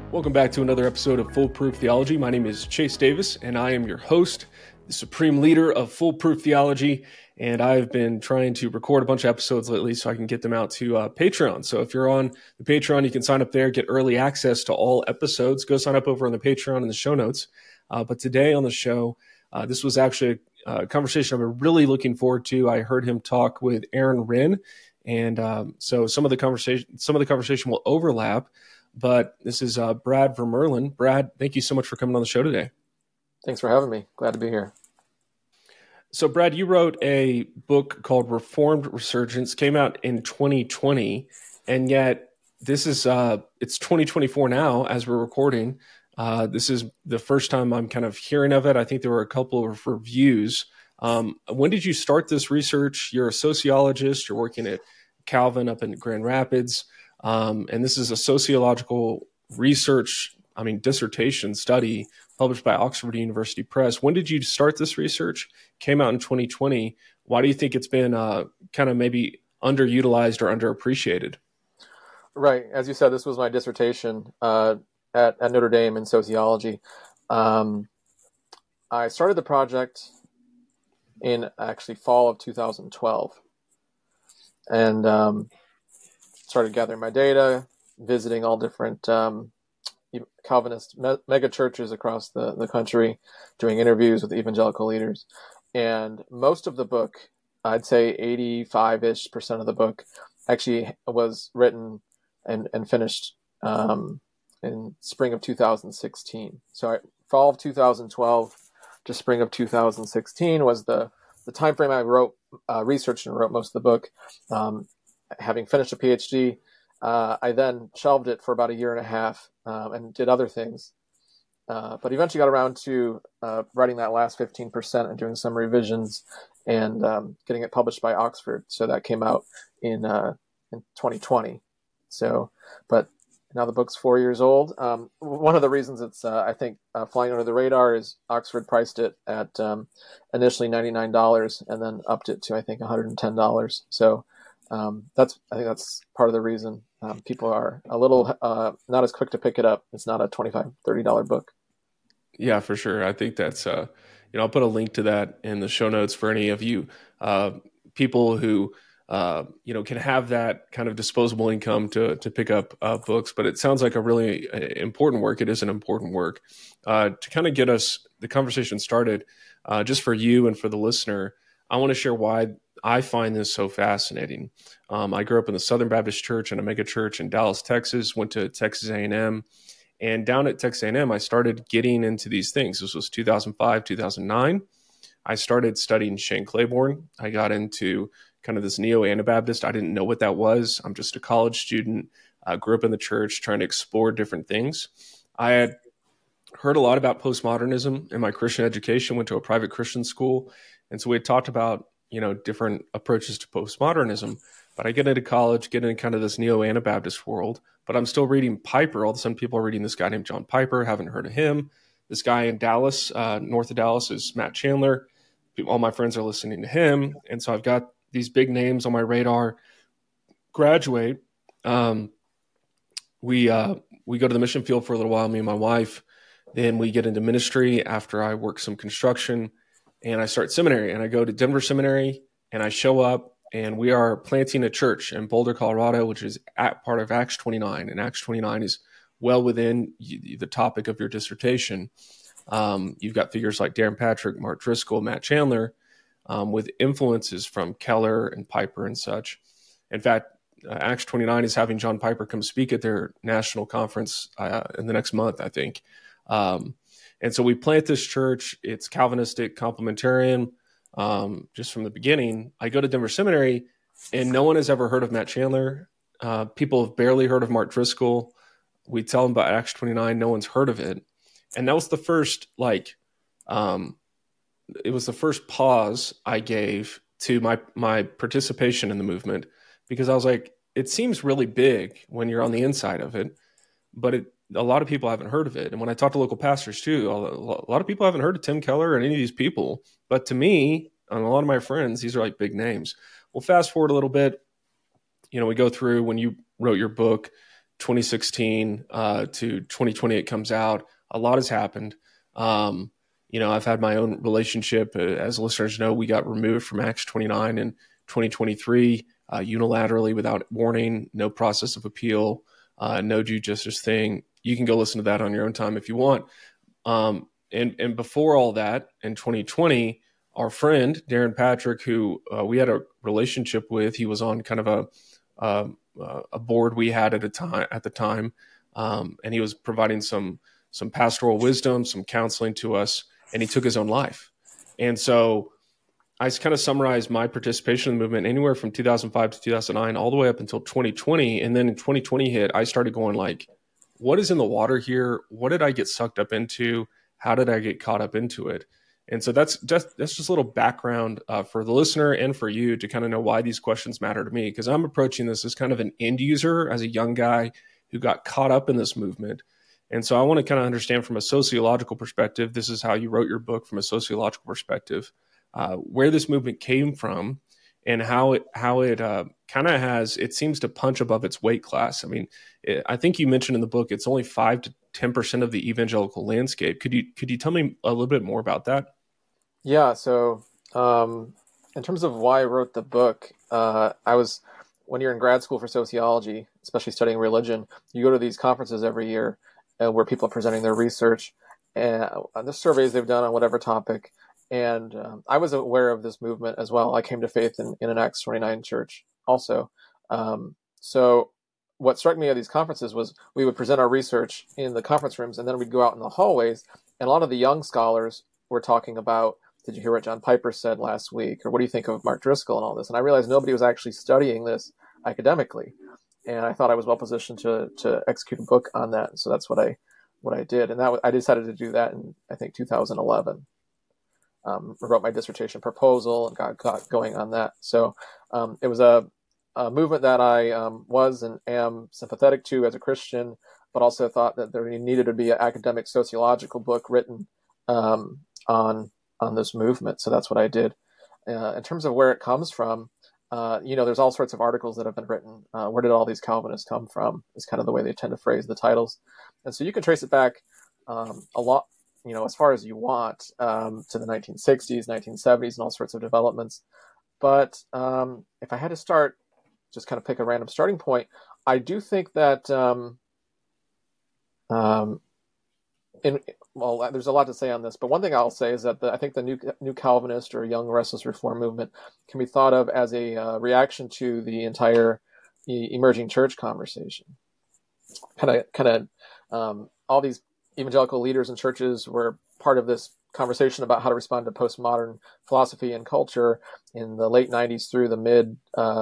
Welcome back to another episode of Foolproof Theology. My name is Chase Davis, and I am your host, the supreme leader of Foolproof Theology. And I've been trying to record a bunch of episodes lately so I can get them out to Patreon. So if you're on the Patreon, you can sign up there, get early access to all episodes. Go sign up over on the Patreon in the show notes. But today on the show, this was actually a conversation I've been really looking forward to. I heard him talk with Aaron Renn, and so some of the conversation will overlap. But this is Brad Vermeulen. Brad, thank you so much for coming on the show today. Thanks for having me. Glad to be here. So, Brad, you wrote a book called Reformed Resurgence, came out in 2020, and yet this is it's 2024 now as we're recording. This is the first time I'm kind of hearing of it. I think there were a couple of reviews. When did you start this research? You're a sociologist. You're working at Calvin up in Grand Rapids. And this is a sociological research, dissertation study published by Oxford University Press. When did you start this research? Came out in 2020. Why do you think it's been kind of maybe underutilized or underappreciated? Right. As you said, this was my dissertation at Notre Dame in sociology. I started the project in actually fall of 2012. And started gathering my data, visiting all different Calvinist mega churches across the country, doing interviews with evangelical leaders. And most of the book, I'd say 85-ish% of the book, actually was written and finished in spring of 2016. So fall of 2012 to spring of 2016 was the time frame I wrote, researched and wrote most of the book. Having finished a PhD, I then shelved it for about a year and a half and did other things. But eventually got around to writing that last 15% and doing some revisions and getting it published by Oxford. So that came out in 2020. So, but now the book's 4 years old. One of the reasons it's, I think, flying under the radar is Oxford priced it at initially $99 and then upped it to, I think, $110. So I think that's part of the reason people are a little not as quick to pick it up. It's not a $25, $30 book. Yeah, for sure. I think that's, I'll put a link to that in the show notes for any of you people who, can have that kind of disposable income to pick up books. But it sounds like a really important work. It is an important work. To kind of get us the conversation started, just for you and for the listener, I want to share why I find this so fascinating. I grew up in the Southern Baptist Church in a mega church in Dallas, Texas, went to Texas A&M. And down at Texas A&M, I started getting into these things. This was 2005, 2009. I started studying Shane Claiborne. I got into kind of this neo-Anabaptist. I didn't know what that was. I'm just a college student. I grew up in the church trying to explore different things. I had heard a lot about postmodernism in my Christian education, went to a private Christian school. And so we had talked about, different approaches to postmodernism. But I get into college, get into kind of this neo-Anabaptist world, but I'm still reading Piper. All of a sudden people are reading this guy named John Piper. Haven't heard of him. This guy in Dallas, north of Dallas, is Matt Chandler. All my friends are listening to him. And so I've got these big names on my radar. Graduate. We go to the mission field for a little while, me and my wife. Then we get into ministry after I work some construction. And I start seminary, and I go to Denver Seminary, and I show up, and we are planting a church in Boulder, Colorado, which is part of Acts 29. And Acts 29 is well within the topic of your dissertation. You've got figures like Darren Patrick, Mark Driscoll, Matt Chandler, with influences from Keller and Piper and such. In fact, Acts 29 is having John Piper come speak at their national conference in the next month, I think. And so we plant this church. It's Calvinistic, complementarian, just from the beginning. I go to Denver Seminary, and no one has ever heard of Matt Chandler. People have barely heard of Mark Driscoll. We tell them about Acts 29. No one's heard of it. And that was the first, it was the first pause I gave to my participation in the movement, because I was like, it seems really big when you're on the inside of it, but a lot of people haven't heard of it. And when I talk to local pastors too, a lot of people haven't heard of Tim Keller and any of these people. But to me, and a lot of my friends, these are like big names. Well, fast forward a little bit, we go through when you wrote your book, 2016 to 2020, it comes out. A lot has happened. I've had my own relationship. As listeners know, we got removed from Acts 29 in 2023 unilaterally without warning, no process of appeal, no due justice thing. You can go listen to that on your own time if you want. And before all that, in 2020, our friend Darren Patrick, who we had a relationship with, he was on kind of a board we had at the time, and he was providing some pastoral wisdom, some counseling to us, and he took his own life. And so I kind of summarized my participation in the movement anywhere from 2005 to 2009, all the way up until 2020. And then in 2020 hit, I started going like, what is in the water here? What did I get sucked up into? How did I get caught up into it? And so that's just a little background for the listener and for you to kind of know why these questions matter to me, because I'm approaching this as kind of an end user, as a young guy who got caught up in this movement. And so I want to kind of understand from a sociological perspective, this is how you wrote your book, from a sociological perspective, where this movement came from and how it kind of it seems to punch above its weight class. I mean, I think you mentioned in the book, it's only 5 to 10% of the evangelical landscape. Could you tell me a little bit more about that? Yeah. So in terms of why I wrote the book, when you're in grad school for sociology, especially studying religion, you go to these conferences every year where people are presenting their research and the surveys they've done on whatever topic. And I was aware of this movement as well. I came to faith in an Acts 29 church also. So what struck me at these conferences was we would present our research in the conference rooms, and then we'd go out in the hallways, and a lot of the young scholars were talking about, did you hear what John Piper said last week? Or what do you think of Mark Driscoll and all this? And I realized nobody was actually studying this academically. And I thought I was well positioned to execute a book on that. And so that's what I did. And I decided to do that in, I think, 2011. I wrote my dissertation proposal and got going on that. So it was a movement that I was and am sympathetic to as a Christian, but also thought that there needed to be an academic sociological book written on this movement. So that's what I did. In terms of where it comes from, there's all sorts of articles that have been written. Where did all these Calvinists come from is kind of the way they tend to phrase the titles. And so you can trace it back a lot, as far as you want, to the 1960s, 1970s, and all sorts of developments. But if I had to start, just kind of pick a random starting point, I do think that there's a lot to say on this, but one thing I'll say is that I think the new Calvinist or Young Restless Reform movement can be thought of as a reaction to the entire emerging church conversation. Kind of, all these evangelical leaders and churches were part of this conversation about how to respond to postmodern philosophy and culture in the late 90s through the mid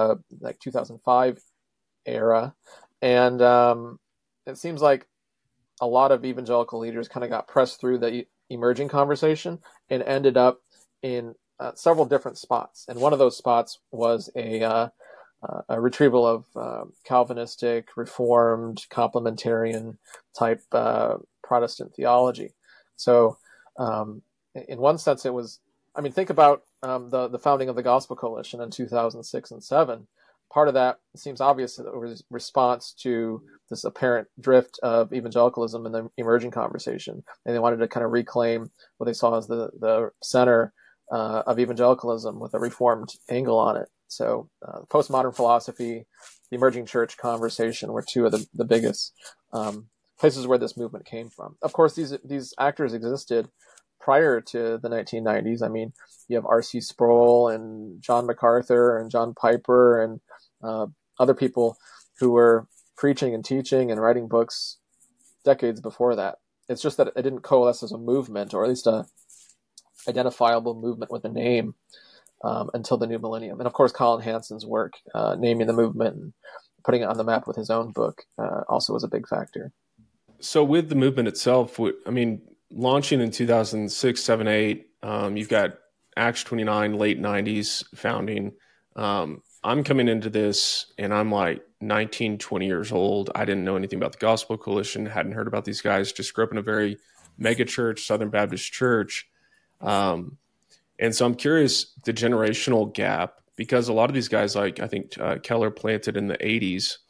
2005 era, and it seems like a lot of evangelical leaders kind of got pressed through the emerging conversation and ended up in several different spots. And one of those spots was a retrieval of Calvinistic, Reformed, complementarian type Protestant theology. So in one sense, it was, think about the founding of the Gospel Coalition in 2006 and 2007. Part of that seems obvious that it was response to this apparent drift of evangelicalism in the emerging conversation. And they wanted to kind of reclaim what they saw as the center of evangelicalism with a reformed angle on it. So postmodern philosophy, the emerging church conversation were two of the biggest places where this movement came from. Of course, these actors existed prior to the 1990s. You have R.C. Sproul and John MacArthur and John Piper and other people who were preaching and teaching and writing books decades before that. It's just that it didn't coalesce as a movement, or at least a identifiable movement with a name, until the new millennium. And of course, Colin Hansen's work, naming the movement and putting it on the map with his own book, also was a big factor. So with the movement itself, launching in 2006, 7, 8, you've got Acts 29, late 90s founding. I'm coming into this and I'm like 19, 20 years old. I didn't know anything about the Gospel Coalition, hadn't heard about these guys, just grew up in a very mega church, Southern Baptist church. And so I'm curious the generational gap, because a lot of these guys, like I think Keller planted in the 80s,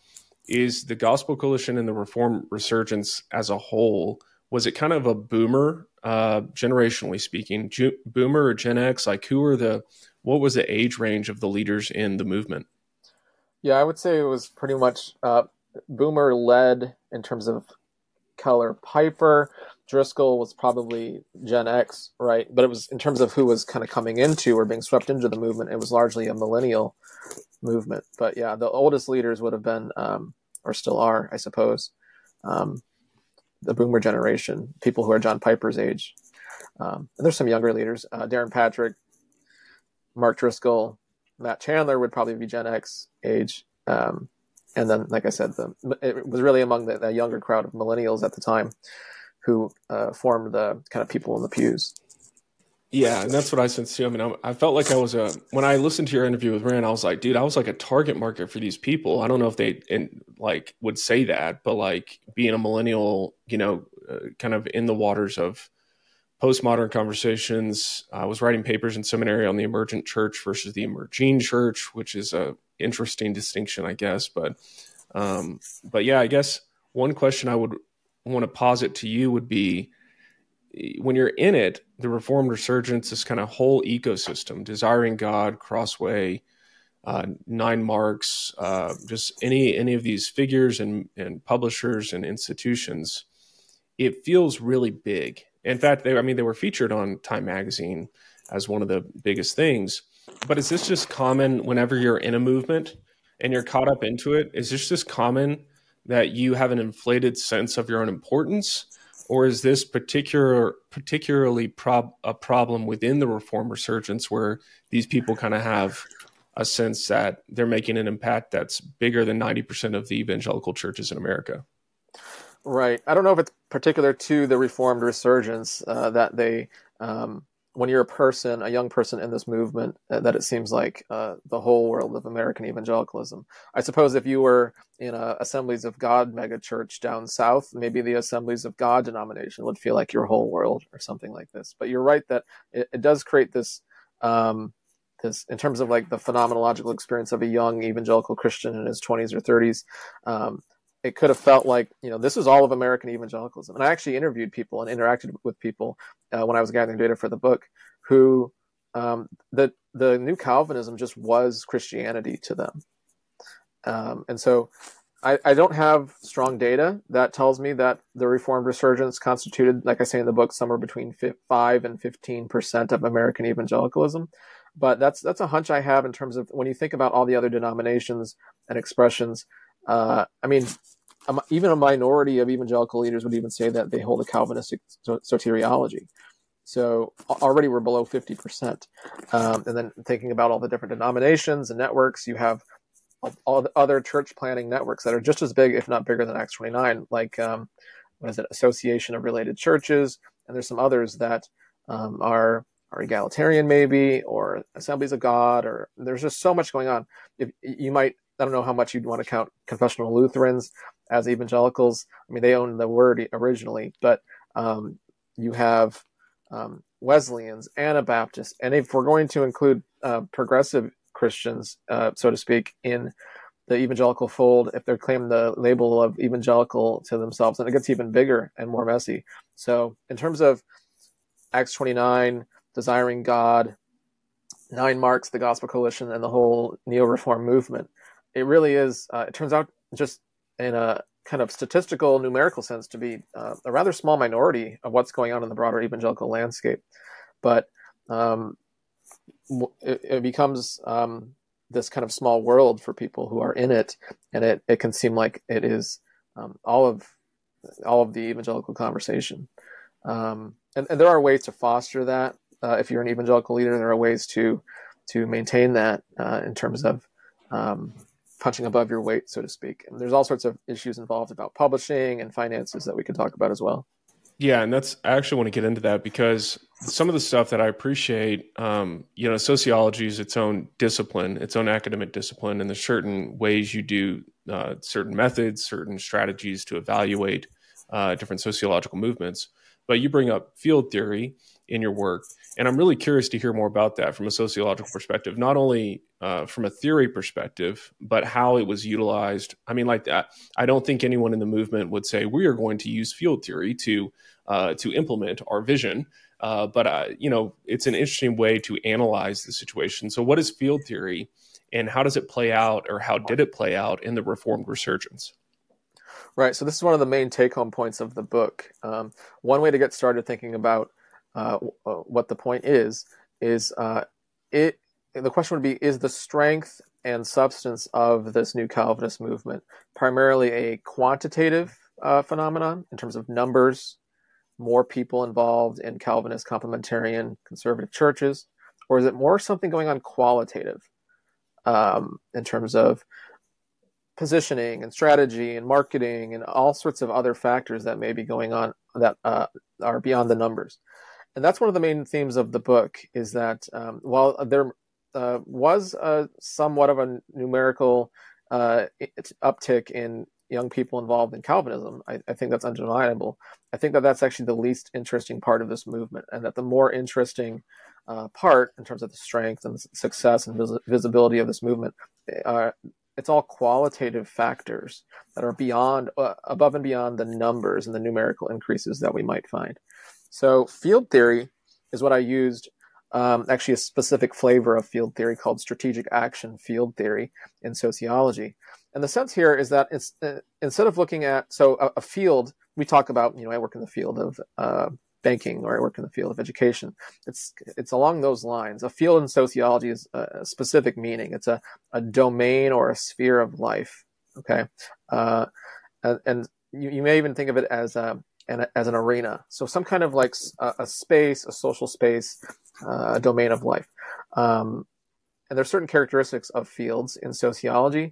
is the Gospel Coalition and the Reform Resurgence as a whole, was it kind of a boomer, generationally speaking, boomer or Gen X? Like, what was the age range of the leaders in the movement? Yeah, I would say it was pretty much boomer led in terms of color. Piper Driscoll was probably Gen X, right? But it was in terms of who was kind of coming into or being swept into the movement, it was largely a millennial movement. But yeah, the oldest leaders would have been, or still are, I suppose, the boomer generation, people who are John Piper's age. And there's some younger leaders, Darren Patrick, Mark Driscoll, Matt Chandler would probably be Gen X age. And then, like I said, it was really among the younger crowd of millennials at the time who formed the kind of people in the pews. Yeah, and that's what I sensed too. I mean, I felt like when I listened to your interview with Rand, I was like, dude, I was like a target market for these people. I don't know if they would say that, but like being a millennial, kind of in the waters of postmodern conversations, I was writing papers in seminary on the emergent church versus the emerging church, which is a interesting distinction, I guess. But yeah, I guess one question I would want to posit to you would be, when you're in it, the Reformed Resurgence, this kind of whole ecosystem, Desiring God, Crossway, 9 Marks, just any of these figures and publishers and institutions, it feels really big. In fact, they were featured on Time Magazine as one of the biggest things. But is this just common whenever you're in a movement and you're caught up into it? Is this just common that you have an inflated sense of your own importance? Or is this particularly a problem within the Reformed Resurgence where these people kind of have a sense that they're making an impact that's bigger than 90% of the evangelical churches in America? Right. I don't know if it's particular to the Reformed Resurgence that they, when you're a young person in this movement, that it seems like the whole world of American evangelicalism. I suppose if you were in a Assemblies of God megachurch down south, maybe the Assemblies of God denomination would feel like your whole world or something like this. But you're right that it does create this, in terms of like the phenomenological experience of a young evangelical Christian in his 20s or 30s. It could have felt like, this is all of American evangelicalism. And I actually interviewed people and interacted with people when I was gathering data for the book who the new Calvinism just was Christianity to them. And so I don't have strong data that tells me that the Reformed Resurgence constituted, like I say in the book, somewhere between 5 and 15% of American evangelicalism. But that's a hunch I have in terms of when you think about all the other denominations and expressions. Even a minority of evangelical leaders would even say that they hold a Calvinistic soteriology. So already we're below 50%. And then thinking about all the different denominations and networks, you have all the other church planting networks that are just as big, if not bigger than Acts 29, like, Association of Related Churches. And there's some others that are egalitarian maybe, or Assemblies of God, or there's just so much going on. I don't know how much you'd want to count confessional Lutherans as evangelicals. I mean, they own the word originally, but you have Wesleyans, Anabaptists, and if we're going to include progressive Christians, so to speak, in the evangelical fold, if they're claiming the label of evangelical to themselves, then it gets even bigger and more messy. So in terms of Acts 29, Desiring God, 9 Marks, the Gospel Coalition, and the whole neo-reform movement, it really is, it turns out, just in a kind of statistical, numerical sense, to be a rather small minority of what's going on in the broader evangelical landscape. But it becomes this kind of small world for people who are in it, and it can seem like it is all of the evangelical conversation. And there are ways to foster that. If you're an evangelical leader, there are ways to maintain that in terms of punching above your weight, so to speak. And there's all sorts of issues involved about publishing and finances that we could talk about as well. Yeah, and I actually want to get into that because some of the stuff that I appreciate, sociology is its own discipline, its own academic discipline, and there's certain ways you do certain methods, certain strategies to evaluate different sociological movements. But you bring up field theory, in your work. And I'm really curious to hear more about that from a sociological perspective, not only from a theory perspective, but how it was utilized. I mean, like that, I don't think anyone in the movement would say we are going to use field theory to implement our vision. But it's an interesting way to analyze the situation. So what is field theory, and how does it play out, or how did it play out in the Reformed resurgence? Right. So this is one of the main take-home points of the book. One way to get started thinking about what the point is the question would be, is the strength and substance of this new Calvinist movement primarily a quantitative phenomenon in terms of numbers, more people involved in Calvinist, complementarian, conservative churches, or is it more something going on qualitative in terms of positioning and strategy and marketing and all sorts of other factors that may be going on that are beyond the numbers? And that's one of the main themes of the book, is that while there was somewhat of a numerical uptick in young people involved in Calvinism, I think that's undeniable. I think that that's actually the least interesting part of this movement, and that the more interesting part in terms of the strength and success and visibility of this movement, it's all qualitative factors that are beyond, above and beyond the numbers and the numerical increases that we might find. So field theory is what I used, actually a specific flavor of field theory called strategic action field theory in sociology. And the sense here is that it's instead of looking at, a field, we talk about, I work in the field of banking, or I work in the field of education. It's along those lines. A field in sociology is a specific meaning. It's a domain or a sphere of life. Okay, and you may even think of it as an arena. So some kind of like a space, a social space, a domain of life. And there's certain characteristics of fields in sociology.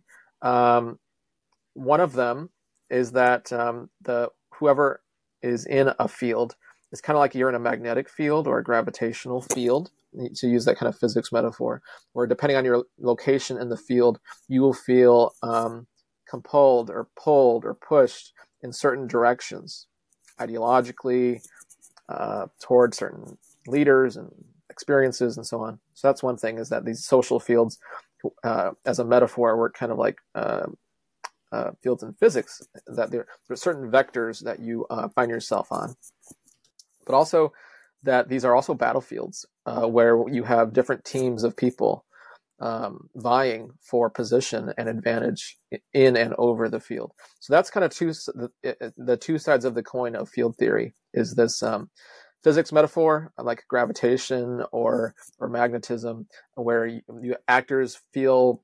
One of them is that whoever is in a field, it's kind of like you're in a magnetic field or a gravitational field, to use that kind of physics metaphor, where depending on your location in the field, you will feel compelled or pulled or pushed in certain directions, ideologically, toward certain leaders and experiences and so on. So that's one thing, is that these social fields, as a metaphor, work kind of like fields in physics, that there are certain vectors that you find yourself on. But also that these are also battlefields where you have different teams of people vying for position and advantage in and over the field. So that's kind of the two sides of the coin of field theory, is this physics metaphor, like gravitation or magnetism, where you actors feel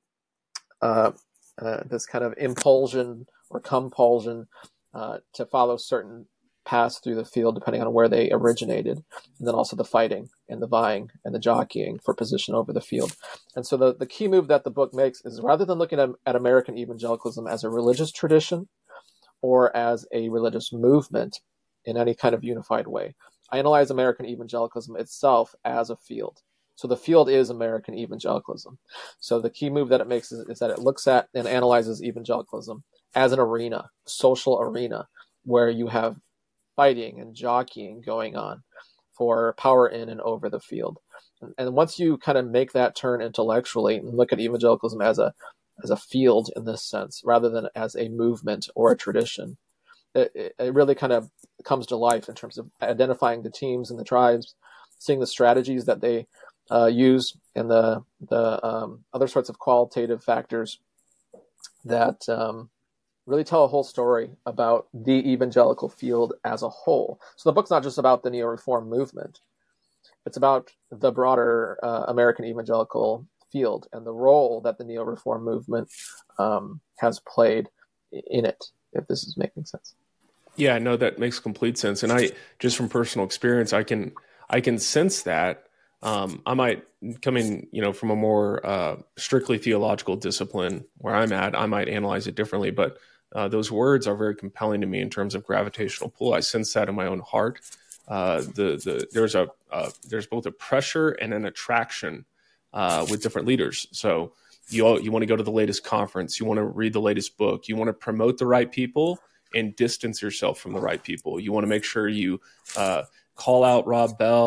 this kind of impulsion or compulsion to follow certain paths through the field depending on where they originated, and then also the fighting and the vying and the jockeying for position over the field. And so the key move that the book makes is, rather than looking at American evangelicalism as a religious tradition or as a religious movement in any kind of unified way, I analyze American evangelicalism itself as a field. So the field is American evangelicalism. So the key move that it makes is that it looks at and analyzes evangelicalism as an arena, social arena, where you have fighting and jockeying going on for power in and over the field. And once you kind of make that turn intellectually and look at evangelicalism as a field in this sense, rather than as a movement or a tradition, it really kind of comes to life in terms of identifying the teams and the tribes, seeing the strategies that they use, and the other sorts of qualitative factors that really tell a whole story about the evangelical field as a whole. So the book's not just about the neo-reform movement. It's about the broader American evangelical field and the role that the neo-reform movement has played in it, if this is making sense. Yeah, no, that makes complete sense. And I, just from personal experience, I can sense that. I might, coming, from a more strictly theological discipline where I'm at, I might analyze it differently, but those words are very compelling to me in terms of gravitational pull. I sense that in my own heart. There's both a pressure and an attraction with different leaders. So you want to go to the latest conference, you want to read the latest book, you want to promote the right people and distance yourself from the right people. You want to make sure you call out Rob Bell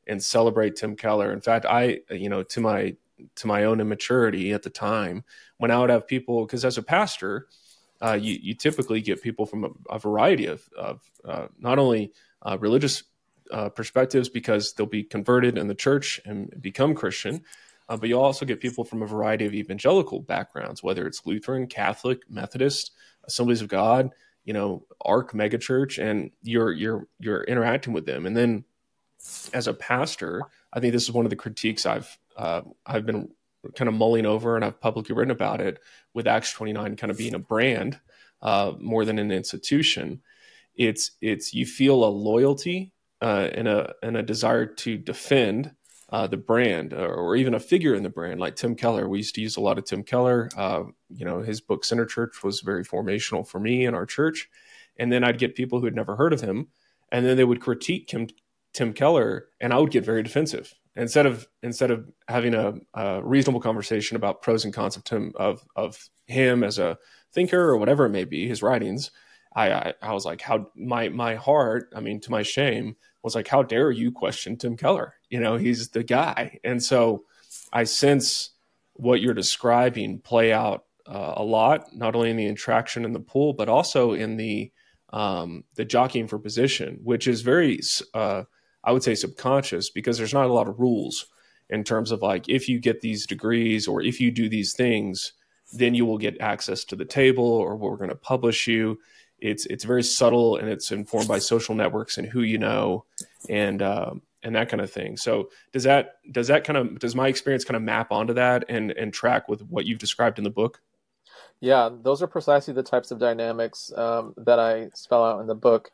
and celebrate Tim Keller. In fact, I, to my own immaturity at the time, when I would have people, because as a pastor, you typically get people from a variety of not only religious perspectives, because they'll be converted in the church and become Christian, but you'll also get people from a variety of evangelical backgrounds, whether it's Lutheran, Catholic, Methodist, Assemblies of God, ARC megachurch, and you're interacting with them. And then as a pastor, I think this is one of the critiques I've been kind of mulling over, and I've publicly written about it, with Acts 29 kind of being a brand more than an institution. It's you feel a loyalty and a desire to defend the brand, or even a figure in the brand, like Tim Keller. We used to use a lot of Tim Keller. His book Center Church was very formational for me in our church. And then I'd get people who had never heard of him, and then they would critique Tim Keller, and I would get very defensive. Instead of having a reasonable conversation about pros and cons of him as a thinker or whatever it may be, his writings, I was like, how my heart, to my shame, was like, how dare you question Tim Keller? He's the guy. And so I sense what you're describing play out a lot, not only in the interaction in the pool, but also in the jockeying for position, which is very, I would say, subconscious, because there's not a lot of rules in terms of like, if you get these degrees or if you do these things, then you will get access to the table, or we're going to publish you. It's very subtle, and it's informed by social networks and who you know, and that kind of thing. So does my experience kind of map onto that and track with what you've described in the book? Yeah, those are precisely the types of dynamics that I spell out in the book.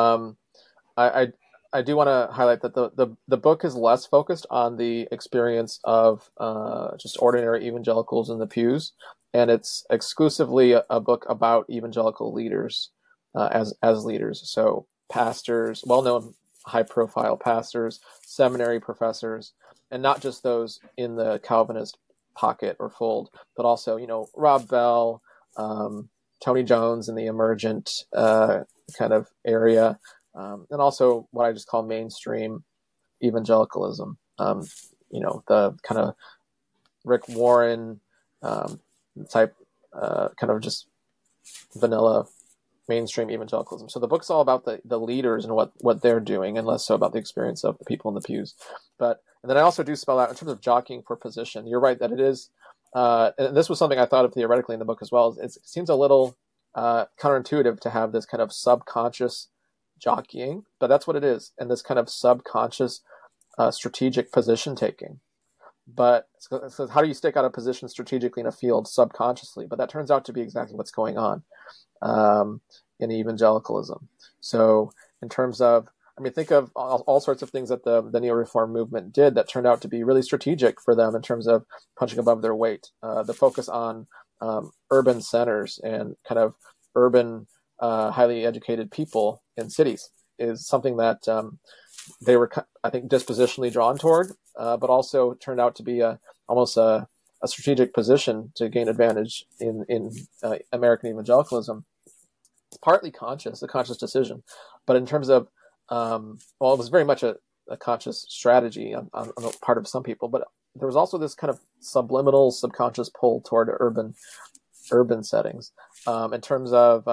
I do want to highlight that the book is less focused on the experience of just ordinary evangelicals in the pews, and it's exclusively a book about evangelical leaders as leaders. So pastors, well-known, high-profile pastors, seminary professors, and not just those in the Calvinist pocket or fold, but also, Rob Bell, Tony Jones in the emergent kind of area, and also what I just call mainstream evangelicalism. The kind of Rick Warren type, kind of just vanilla mainstream evangelicalism. So the book's all about the leaders and what they're doing, and less so about the experience of the people in the pews. And then I also do spell out, in terms of jockeying for position, you're right that it is, and this was something I thought of theoretically in the book as well. It seems a little counterintuitive to have this kind of subconscious jockeying, but that's what it is, and this kind of subconscious strategic position taking. But so how do you stake out a position strategically in a field subconsciously? But that turns out to be exactly what's going on in evangelicalism. So in terms of, think of all sorts of things that the neo-reform movement did that turned out to be really strategic for them in terms of punching above their weight. The focus on urban centers and kind of urban, highly educated people in cities is something that they were, I think, dispositionally drawn toward, but also turned out to be almost a strategic position to gain advantage in American evangelicalism. It's partly a conscious decision, but in terms of, it was very much a conscious strategy on the part of some people, but there was also this kind of subliminal, subconscious pull toward urban settings. In terms of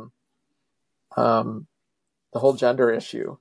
the whole gender issue,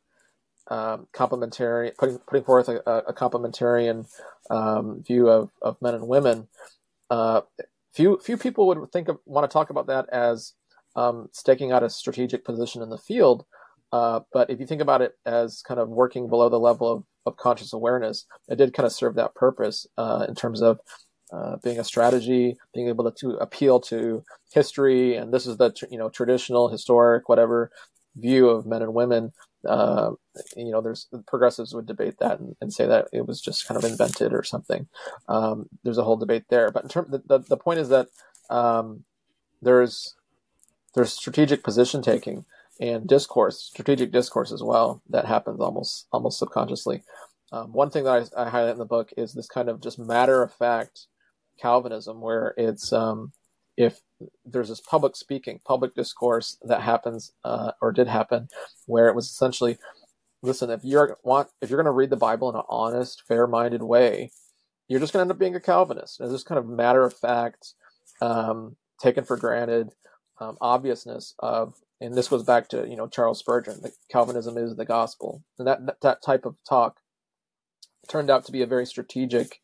putting forth a complementarian view of men and women. Few people would want to talk about that as staking out a strategic position in the field. But if you think about it as kind of working below the level of conscious awareness, it did kind of serve that purpose in terms of being a strategy, being able to appeal to history, and this is the traditional, historic, whatever view of men and women. There's progressives would debate that and say that it was just kind of invented or something. There's a whole debate there, but in terms, the point is that there's strategic position taking and strategic discourse as well, that happens almost subconsciously. One thing that I highlight in the book is this kind of just matter of fact Calvinism, where it's if there's this public discourse that happens or did happen, where it was essentially listen, if you're going to read the Bible in an honest, fair-minded way, you're just going to end up being a Calvinist. It's just kind of matter of fact, taken for granted obviousness of, and this goes back to Charles Spurgeon, that Calvinism is the gospel, and that type of talk turned out to be a very strategic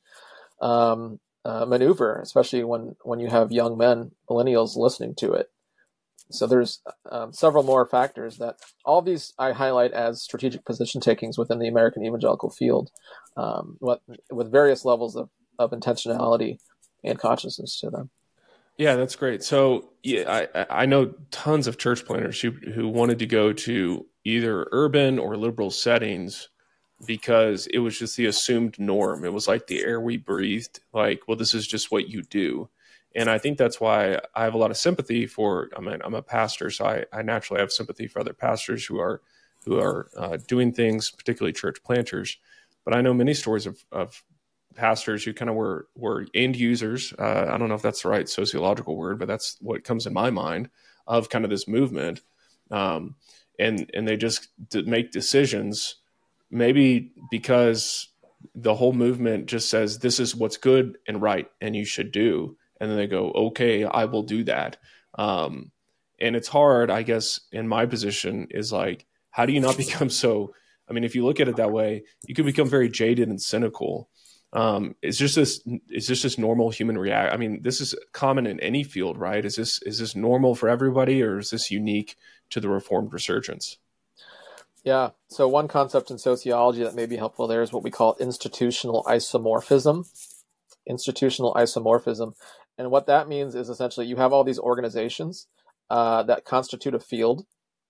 maneuver, especially when you have young men, millennials, listening to it. So there's several more factors that all of these I highlight as strategic position takings within the American evangelical field, with various levels of intentionality and consciousness to them. Yeah, that's great. So yeah, I know tons of church planners who wanted to go to either urban or liberal settings because it was just the assumed norm. It was like the air we breathed. Like, well, this is just what you do. And I think that's why I have a lot of sympathy for. I mean, I'm a pastor, so I naturally have sympathy for other pastors who are doing things, particularly church planters. But I know many stories of pastors who kind of were end users. I don't know if that's the right sociological word, but that's what comes in my mind of kind of this movement. And they just make decisions, maybe because the whole movement just says this is what's good and right and you should do. And then they go, okay, I will do that. And it's hard, I guess, in my position is like, how do you not become so, I mean, if you look at it that way, you could become very jaded and cynical. It's just this normal human react. I mean, this is common in any field, right? Is this normal for everybody, or is this unique to the Reformed resurgence? Yeah. So one concept in sociology that may be helpful there is what we call institutional isomorphism. Institutional isomorphism. And what that means is essentially you have all these organizations that constitute a field.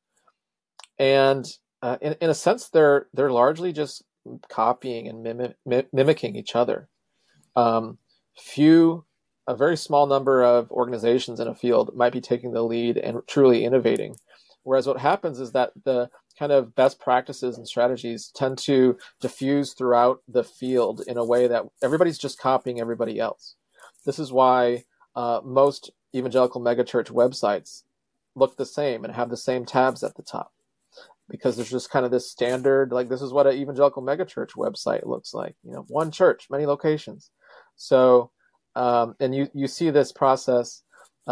And in a sense, they're largely just copying and mimicking each other. A very small number of organizations in a field might be taking the lead and truly innovating. Whereas what happens is that the kind of best practices and strategies tend to diffuse throughout the field in a way that everybody's just copying everybody else. This is why most evangelical megachurch websites look the same and have the same tabs at the top, because there's just kind of this standard, like this is what an evangelical megachurch website looks like. One church, many locations. So, and you see this process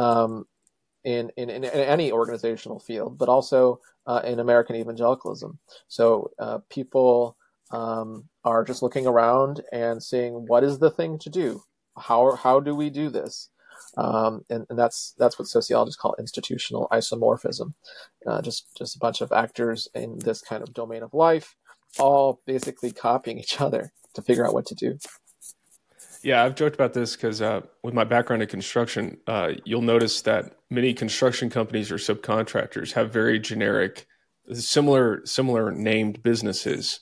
in any organizational field, but also in American evangelicalism. So people are just looking around and seeing what is the thing to do. How do we do this? And that's what sociologists call institutional isomorphism. Just a bunch of actors in this kind of domain of life, all basically copying each other to figure out what to do. Yeah, I've joked about this because with my background in construction, you'll notice that many construction companies or subcontractors have very generic, similar named businesses.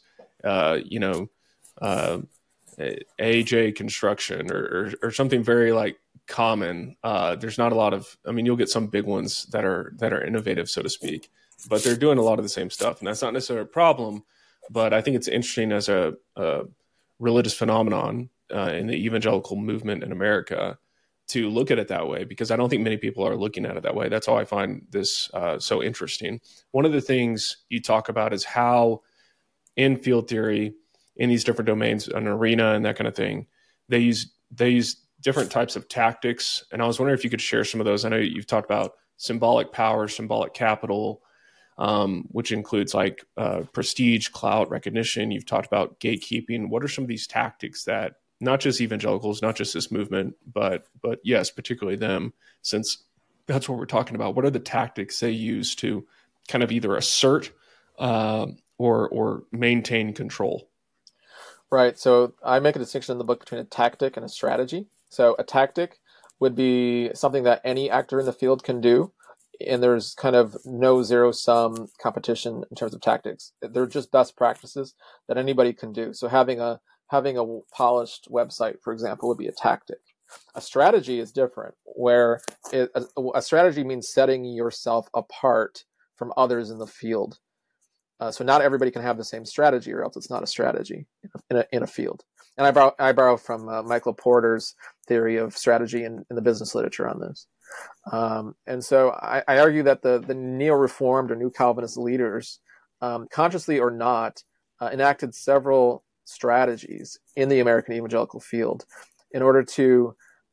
AJ Construction or something very like common. There's not a lot of. I mean, you'll get some big ones that are innovative, so to speak, but they're doing a lot of the same stuff, and that's not necessarily a problem. But I think it's interesting as a religious phenomenon in the evangelical movement in America to look at it that way, because I don't think many people are looking at it that way. That's how I find this so interesting. One of the things you talk about is how in field theory, in these different domains, an arena and that kind of thing, they use different types of tactics. And I was wondering if you could share some of those. I know you've talked about symbolic power, symbolic capital, which includes like prestige, clout, recognition. You've talked about gatekeeping. What are some of these tactics that not just evangelicals, not just this movement, but yes, particularly them, since that's what we're talking about. What are the tactics they use to kind of either assert or maintain control? Right. So I make a distinction in the book between a tactic and a strategy. So a tactic would be something that any actor in the field can do, and there's kind of no zero-sum competition in terms of tactics. They're just best practices that anybody can do. So having a polished website, for example, would be a tactic. A strategy is different, where a strategy means setting yourself apart from others in the field. So not everybody can have the same strategy, or else it's not a strategy in a field. And I borrow from Michael Porter's theory of strategy in the business literature on this. And so I argue that the neo-reformed or new Calvinist leaders consciously or not, enacted several strategies in the American evangelical field in order to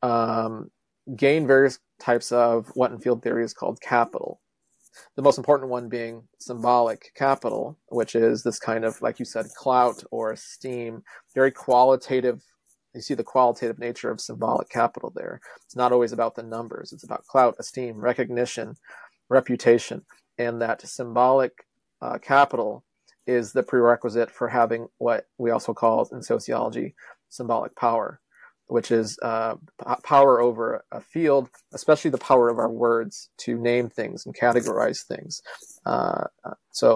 gain various types of what in field theory is called capital. The most important one being symbolic capital, which is this kind of, like you said, clout or esteem, very qualitative. You see the qualitative nature of symbolic capital there. It's not always about the numbers. It's about clout, esteem, recognition, reputation, and that symbolic capital is the prerequisite for having what we also call in sociology symbolic power, which is power over a field, especially the power of our words to name things and categorize things. So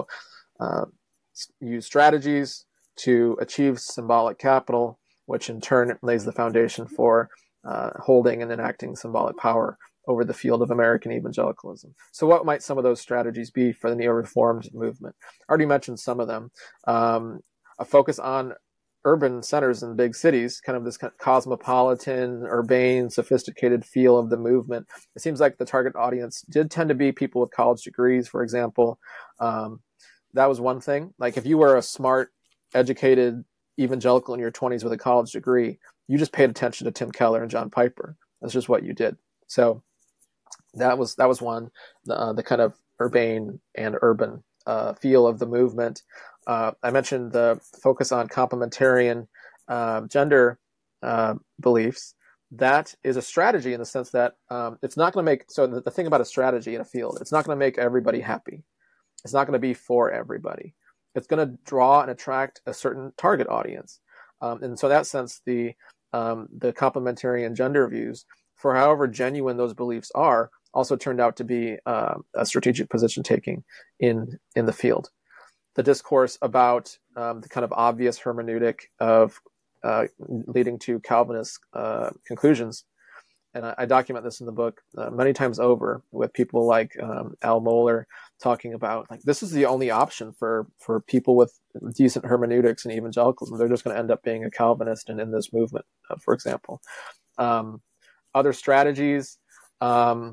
use strategies to achieve symbolic capital, which in turn lays the foundation for holding and enacting symbolic power over the field of American evangelicalism. So what might some of those strategies be for the Neo-Reformed movement? I already mentioned some of them. A focus on urban centers in big cities, kind of this kind of cosmopolitan, urbane, sophisticated feel of the movement. It seems like the target audience did tend to be people with college degrees, for example. That was one thing. Like if you were a smart, educated evangelical in your 20s with a college degree, you just paid attention to Tim Keller and John Piper. That's just what you did. So that was one, the kind of urbane and urban feel of the movement. I mentioned the focus on complementarian gender beliefs. That is a strategy in the sense that it's not going to make, so the thing about a strategy in a field, it's not going to make everybody happy. It's not going to be for everybody. It's going to draw and attract a certain target audience. And so in that sense, the complementarian gender views, for however genuine those beliefs are, also turned out to be a strategic position taking in the field. The discourse about the kind of obvious hermeneutic of leading to Calvinist conclusions, and I document this in the book many times over with people like Al Mohler talking about, like, this is the only option for people with decent hermeneutics and evangelicalism. They're just going to end up being a Calvinist and in this movement, for example. Other strategies, let's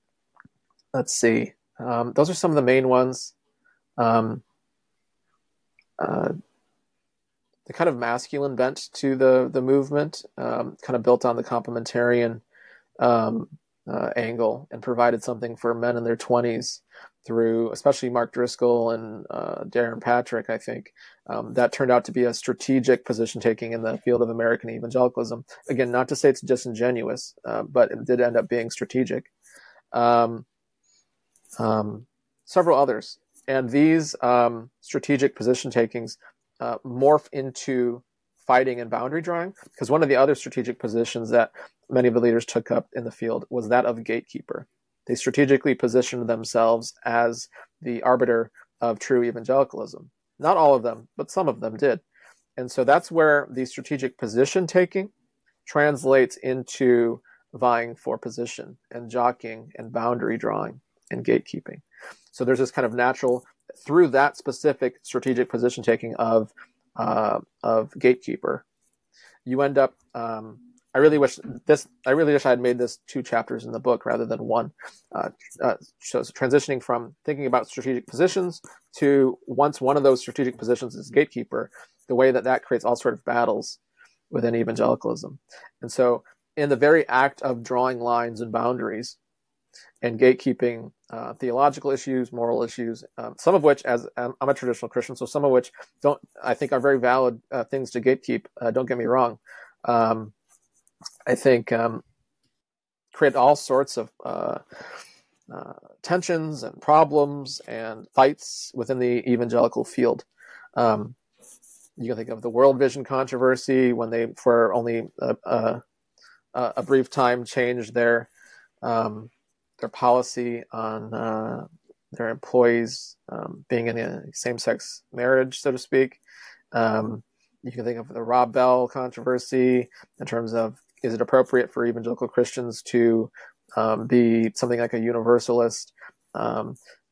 see. Those are some of the main ones. The kind of masculine bent to the movement, kind of built on the complementarian angle, and provided something for men in their 20s through, especially Mark Driscoll and Darren Patrick, I think. That turned out to be a strategic position taking in the field of American evangelicalism. Again, not to say it's disingenuous, but it did end up being strategic. Several others. And these strategic position takings morph into fighting and boundary drawing, because one of the other strategic positions that many of the leaders took up in the field was that of gatekeeper. They strategically positioned themselves as the arbiter of true evangelicalism. Not all of them, but some of them did. And so that's where the strategic position taking translates into vying for position and jockeying and boundary drawing and gatekeeping. So there's this kind of natural, through that specific strategic position taking of gatekeeper, you end up. I really wish I had made this 2 chapters in the book rather than 1. So transitioning from thinking about strategic positions to, once one of those strategic positions is gatekeeper, the way that creates all sort of battles within evangelicalism. And so in the very act of drawing lines and boundaries and gatekeeping theological issues, moral issues, some of which, as I'm a traditional Christian, so some of which I think are very valid things to gatekeep. Don't get me wrong. I think create all sorts of tensions and problems and fights within the evangelical field. You can think of the World Vision controversy, when they, for only a brief time, changed their policy on their employees being in a same-sex marriage, so to speak. You can think of the Rob Bell controversy in terms of, is it appropriate for evangelical Christians to be something like a universalist?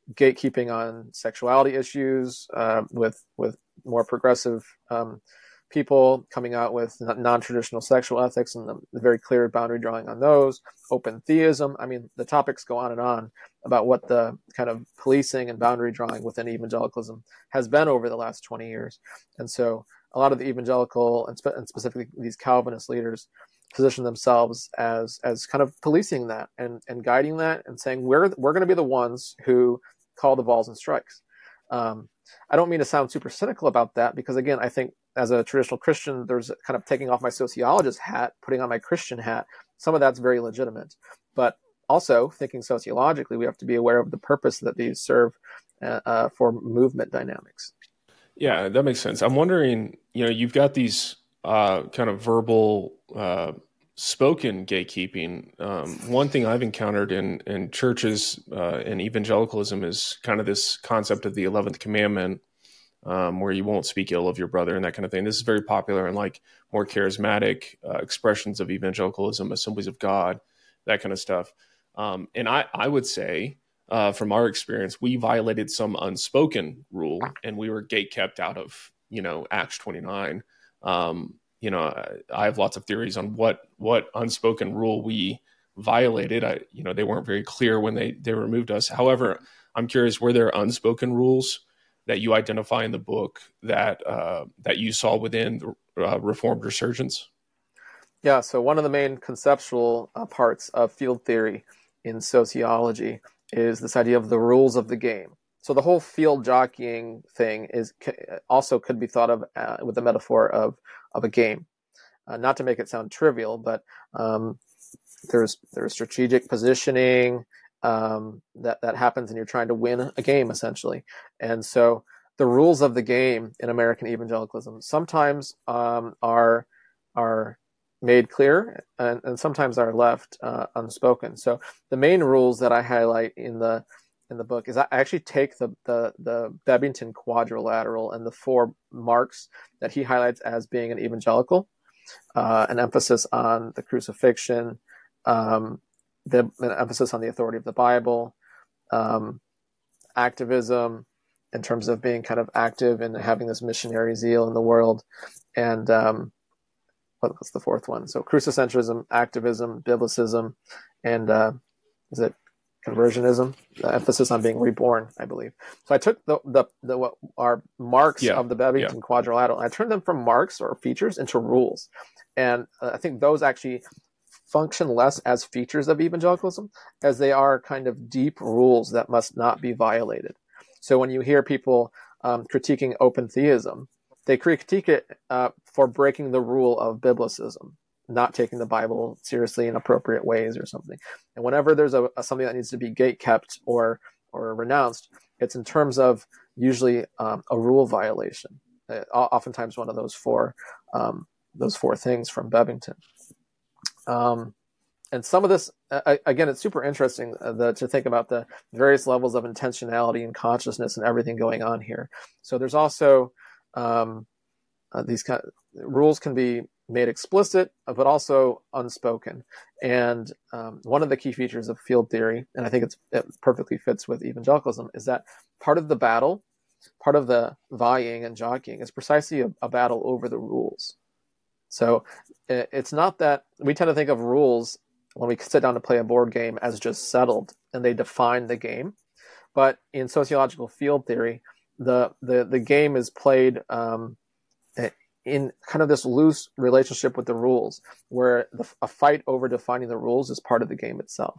Gatekeeping on sexuality issues with more progressive people coming out with non-traditional sexual ethics and the very clear boundary drawing on those, open theism. I mean, the topics go on and on about what the kind of policing and boundary drawing within evangelicalism has been over the last 20 years. And so a lot of the evangelical and specifically these Calvinist leaders position themselves as kind of policing that and guiding that and saying, we're going to be the ones who call the balls and strikes. I don't mean to sound super cynical about that, because again, I think as a traditional Christian, there's kind of taking off my sociologist hat, putting on my Christian hat. Some of that's very legitimate, but also thinking sociologically, we have to be aware of the purpose that these serve for movement dynamics. Yeah, that makes sense. I'm wondering, you've got these kind of verbal, spoken gatekeeping. One thing I've encountered in churches and evangelicalism is kind of this concept of the 11th commandment, where you won't speak ill of your brother and that kind of thing. This is very popular in like more charismatic expressions of evangelicalism, Assemblies of God, that kind of stuff. And I would say, from our experience, we violated some unspoken rule and we were gate kept out of, Acts 29. I have lots of theories on what unspoken rule we violated. They weren't very clear when they removed us. However, I'm curious, were there unspoken rules that you identify in the book that you saw within the Reformed resurgence? Yeah, so one of the main conceptual parts of field theory in sociology is this idea of the rules of the game. So the whole field jockeying thing also could be thought of with the metaphor of a game. Not to make it sound trivial, but there's strategic positioning that happens, and you're trying to win a game essentially. And so the rules of the game in American evangelicalism sometimes are made clear, and sometimes are left unspoken. So the main rules that I highlight in the book is I actually take the Bebbington quadrilateral and the 4 marks that he highlights as being an evangelical, an emphasis on the crucifixion, an emphasis on the authority of the Bible, activism in terms of being kind of active and having this missionary zeal in the world, and what's the 4th one? So crucicentrism, activism, biblicism, and is it conversionism? The emphasis on being reborn, I believe. So I took the what are marks of the Bebbington quadrilateral, and I turned them from marks or features into rules, and I think those actually function less as features of evangelicalism as they are kind of deep rules that must not be violated. So when you hear people critiquing open theism, they critique it for breaking the rule of biblicism, not taking the Bible seriously in appropriate ways or something. And whenever there's something that needs to be gate kept or renounced, it's in terms of usually a rule violation. Oftentimes one of those four things from Bebbington. And some of this, again, it's super interesting to think about the various levels of intentionality and consciousness and everything going on here. So there's also these kind of rules can be made explicit, but also unspoken. And one of the key features of field theory, and I think it perfectly fits with evangelicalism, is that part of the battle, part of the vying and jockeying is precisely a battle over the rules. So it's not that we tend to think of rules when we sit down to play a board game as just settled and they define the game. But in sociological field theory, the game is played in kind of this loose relationship with the rules, where a fight over defining the rules is part of the game itself.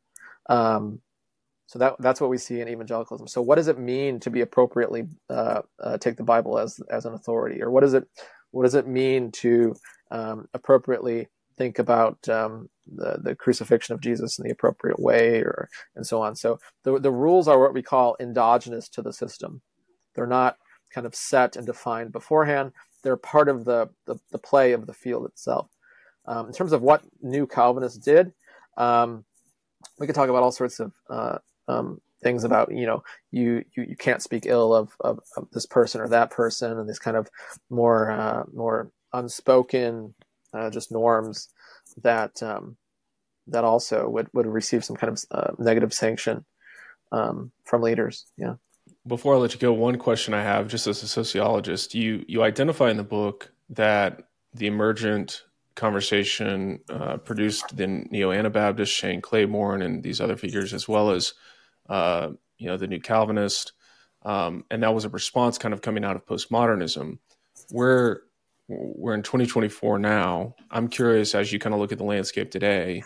So that's what we see in evangelicalism. So what does it mean to be appropriately take the Bible as an authority, or what does it mean to appropriately think about the crucifixion of Jesus in the appropriate way, and so on? So the rules are what we call endogenous to the system. They're not kind of set and defined beforehand. They're part of the play of the field itself. In terms of what New Calvinists did, we could talk about all sorts of things about, you can't speak ill of this person or that person, and this kind of more unspoken just norms that also would receive some kind of negative sanction from leaders. Yeah. Before I let you go, one question I have, just as a sociologist, you identify in the book that the emergent conversation produced the neo-Anabaptist Shane Claiborne and these other figures, as well as the New Calvinist, and that was a response kind of coming out of postmodernism. We're in 2024 now. I'm curious, as you kind of look at the landscape today,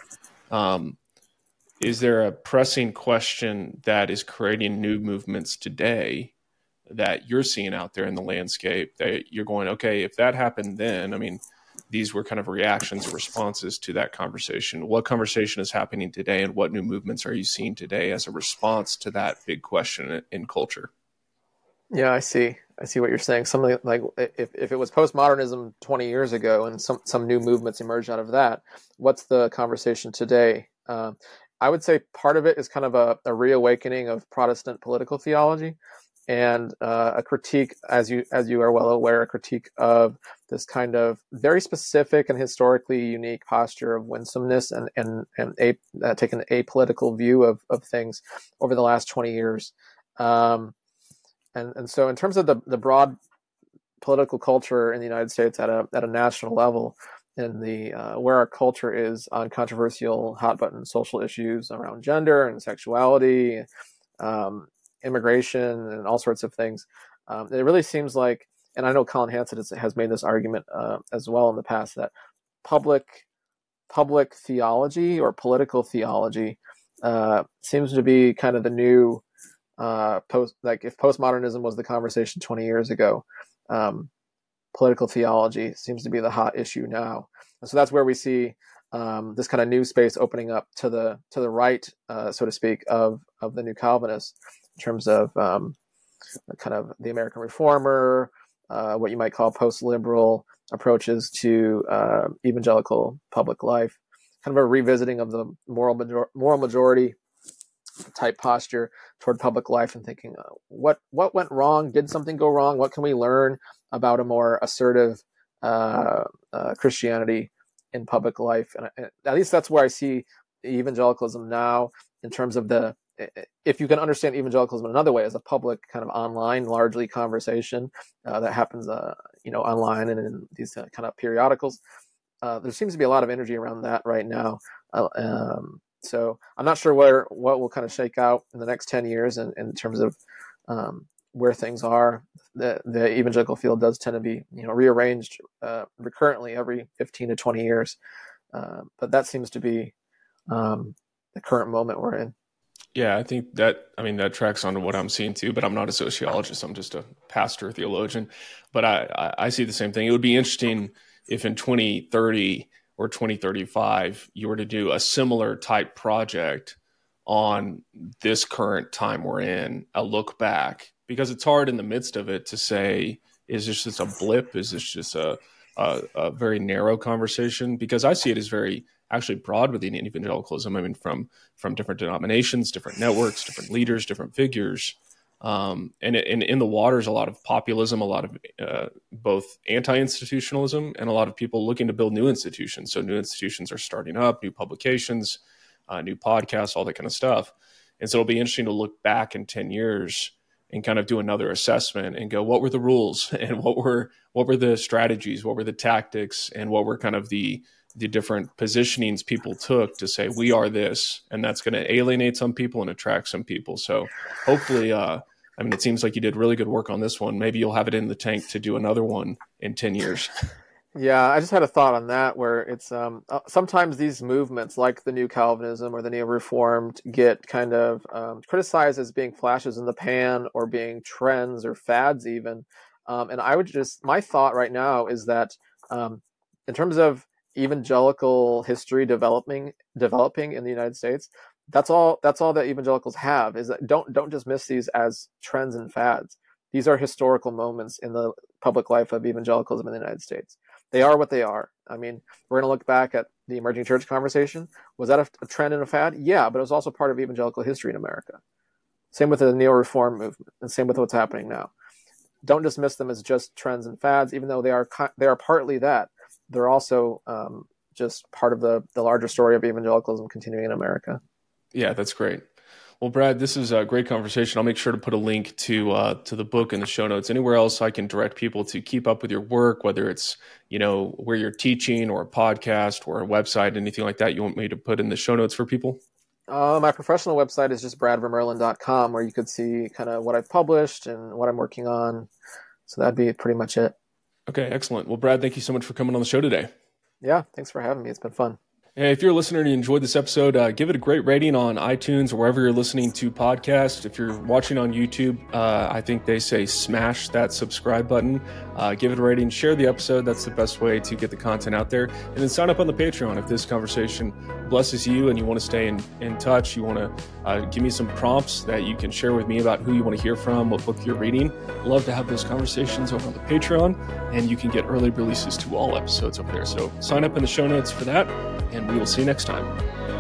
is there a pressing question that is creating new movements today that you're seeing out there in the landscape that you're going, okay, if that happened then, I mean, these were kind of reactions or responses to that conversation. What conversation is happening today, and what new movements are you seeing today as a response to that big question in culture? Yeah, I see what you're saying. Something like if it was postmodernism 20 years ago and some new movements emerged out of that, what's the conversation today? I would say part of it is kind of a reawakening of Protestant political theology, and a critique, as you are well aware, a critique of this kind of very specific and historically unique posture of winsomeness and taking an apolitical view of things over the last 20 years. And so in terms of the broad political culture in the United States at a national level, in the where our culture is on controversial hot button social issues around gender and sexuality, immigration, and all sorts of things, it really seems like, and I know Colin Hanson has made this argument as well in the past, that public theology or political theology seems to be kind of the new if postmodernism was the conversation 20 years ago, political theology seems to be the hot issue now. And so that's where we see this kind of new space opening up to the right, so to speak, of the New Calvinists, in terms of kind of the American Reformer, what you might call post-liberal approaches to evangelical public life, kind of a revisiting of the moral majority type posture toward public life, and thinking, what went wrong? Did something go wrong? What can we learn about a more assertive Christianity in public life? And at least that's where I see evangelicalism now, in terms of if you can understand evangelicalism another way, as a public kind of online, largely conversation that happens, online and in these kind of periodicals. There seems to be a lot of energy around that right now. So I'm not sure what will kind of shake out in the next 10 years in terms of where things are. The evangelical field does tend to be rearranged recurrently every 15 to 20 years. But that seems to be the current moment we're in. Yeah, I think that tracks onto what I'm seeing too, but I'm not a sociologist. I'm just a pastor theologian. But I see the same thing. It would be interesting if in 2030 or 2035, you were to do a similar type project on this current time we're in, a look back, because it's hard in the midst of it to say, is this just a blip? Is this just a very narrow conversation? Because I see it as very actually broad within evangelicalism. I mean, from different denominations, different networks, different leaders, different figures. And in the water is a lot of populism, a lot of both anti-institutionalism, and a lot of people looking to build new institutions. So new institutions are starting up, new publications, new podcasts, all that kind of stuff. And so it'll be interesting to look back in 10 years and kind of do another assessment and go, what were the rules, and what were the strategies, what were the tactics, and what were kind of the different positionings people took to say, we are this, and that's going to alienate some people and attract some people. So hopefully, it seems like you did really good work on this one. Maybe you'll have it in the tank to do another one in 10 years. Yeah, I just had a thought on that, where it's sometimes these movements like the New Calvinism or the Neo-Reformed get kind of criticized as being flashes in the pan, or being trends or fads even. And my thought right now is that in terms of evangelical history developing in the United States, that's all that evangelicals have, is that don't dismiss these as trends and fads. These are historical moments in the public life of evangelicalism in the United States. They are what they are. I mean, we're going to look back at the emerging church conversation. Was that a trend and a fad? Yeah, but it was also part of evangelical history in America. Same with the Neo-Reform movement, and same with what's happening now. Don't dismiss them as just trends and fads, even though they are partly that. They're also just part of the larger story of evangelicalism continuing in America. Yeah, that's great. Well, Brad, this is a great conversation. I'll make sure to put a link to the book in the show notes. Anywhere else I can direct people to keep up with your work, whether it's, where you're teaching or a podcast or a website, anything like that you want me to put in the show notes for people? My professional website is just bradvermerlin.com, where you could see kind of what I've published and what I'm working on. So that'd be pretty much it. Okay, excellent. Well, Brad, thank you so much for coming on the show today. Yeah, thanks for having me. It's been fun. And if you're a listener and you enjoyed this episode, give it a great rating on iTunes or wherever you're listening to podcasts. If you're watching on YouTube, I think they say smash that subscribe button. Give it a rating, share the episode. That's the best way to get the content out there. And then sign up on the Patreon if this conversation blesses you and you want to stay in touch. You want to give me some prompts that you can share with me about who you want to hear from, what book you're reading. I'd love to have those conversations over on the Patreon, and you can get early releases to all episodes over there. So sign up in the show notes for that, and we will see you next time.